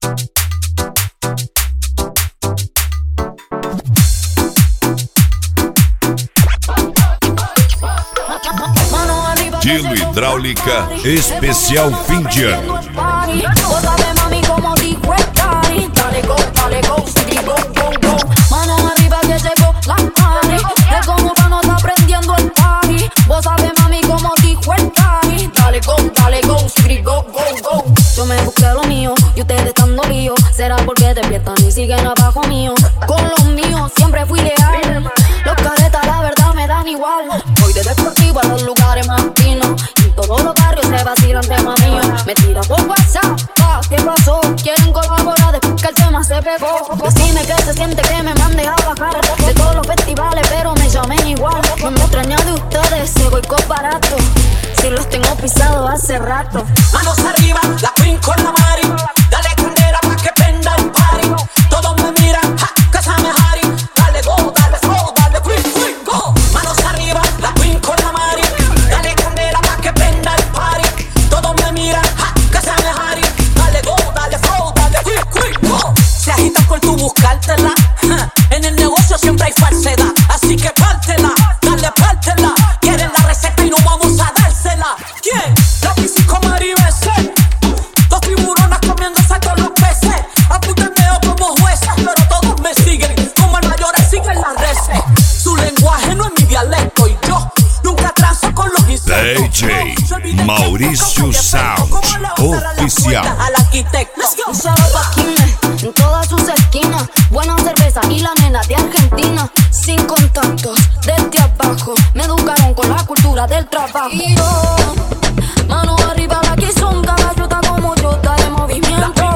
Estilo Hidráulica Especial Fim de Ano. Vos sabés, mami, como dijo el Cari. Dale go, sí, go, go, go. Manos arriba que llegó la party. Es como no está prendiendo el party. Vos sabés, mami, como dijo el Cari. Dale go, sí, go, go, go. Yo me busqué lo mío y ustedes están dolidos. Será porque despiertan y siguen abajo mío. Con los míos siempre fui leal. Los caretas la verdad me dan igual. Voy de deportivo a los lugares más finos. En todos los barrios se vacilan tema mío. Me tira por WhatsApp, ¿qué pasó? Quieren colaborar después que el tema se pegó. Decime que se siente que me mande a bajar de todos los festivales, pero me llamen igual. No me extraña de ustedes, ese boicot barato. Si los tengo pisados hace rato. Manos arriba, la Queen con la Mari. Dale candela pa' que prenda el party. Todos me miran, ja, Casame Hari. Dale go, dale flow, dale quick, go. Manos arriba, la Queen con la Mari. Dale candela pa' que prenda el party. Todos me miran, ja, Casame Hari. Dale go, dale flow, dale quick, go. Se agitan por tu buscártela. En el negocio siempre hay falsedad, así que pártela, dale pártela. Quieren la receta y no vamos a dársela. ¿Quién? La Piscico Maribese. Dos tiburonas comiéndose todos los peces. Apuntaneo como jueces, pero todos me siguen. Como el mayor siguen las reces. Su lenguaje no es mi dialecto y yo nunca transo con los insectos. DJ Mauricio Sound Oficial. Al arquitecto. Paquines en todas sus esquinas. Buena cerveza y la nena de Argentina. Sin contactos, desde abajo. Me educaron con la cultura del trabajo. Y yo, mano arriba, la que son caballota como yo, está de movimiento.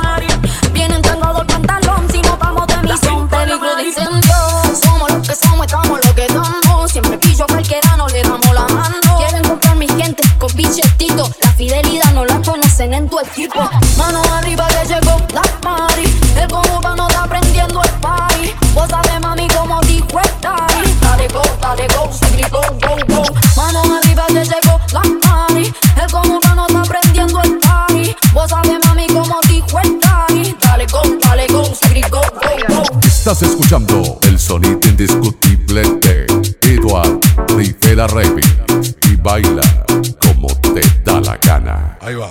Vienen tangado el pantalón, si no vamos de misión, peligro de incendio. Somos lo que somos, estamos lo que damos. Siempre pillo cualquiera, no le damos la mano. Quieren comprar mi gente con billetitos. La fidelidad no la conocen en tu equipo. Mano arriba que llegó la party. El como no está prendiendo el party. Vos sabés, mami, como dijo el Dari. Dale go, sí, go, go, go. Mano arriba que llegó la party. El como no está prendiendo el party. Vos sabés, mami, como dijo el Dari. Dale go, sí, go, go, go. Estás escuchando el sonido indiscutible de Edward Rivera Remix y baila como te da la gana. Ahí va.